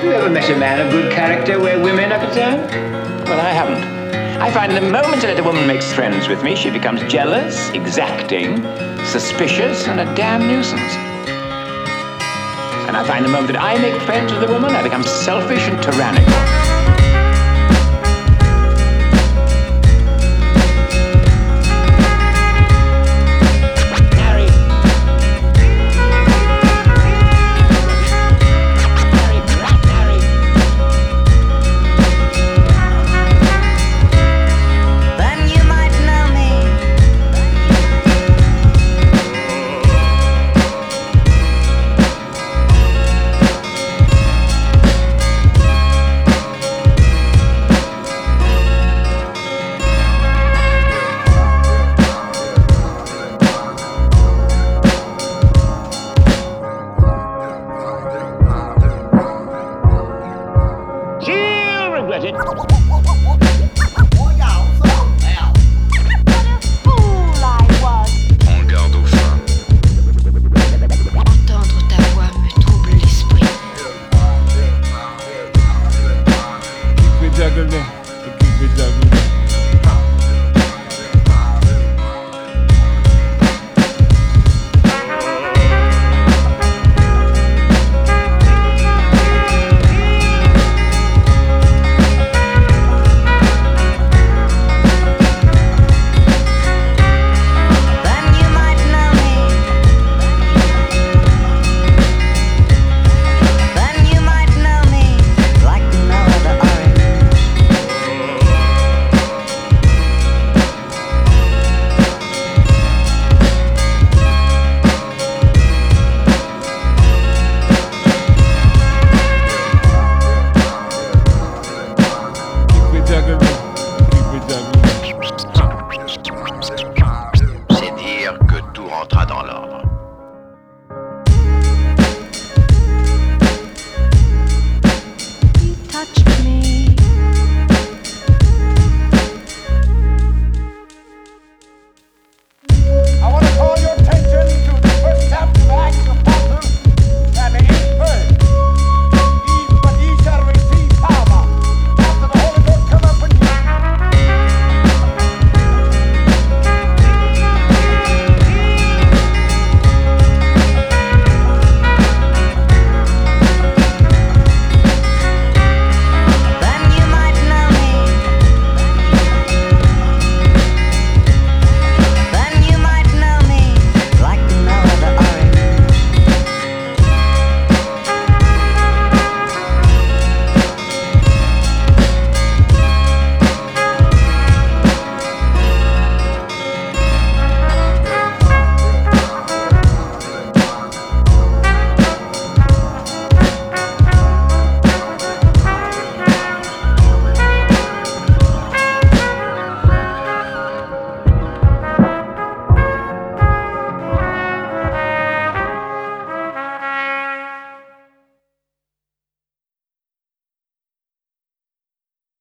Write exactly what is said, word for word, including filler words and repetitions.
you ever met a man of good character where women are concerned? Well, I haven't. I find the moment that a woman makes friends with me, she becomes jealous, exacting, suspicious, and a damn nuisance. And I find the moment that I make friends with a woman, I become selfish and tyrannical. Regret it. Prends garde aux femmes. Entendre ta voix me trouble l'esprit. Keep it juggling. Keep it juggling. C'est dire que tout rentra dans l'ordre.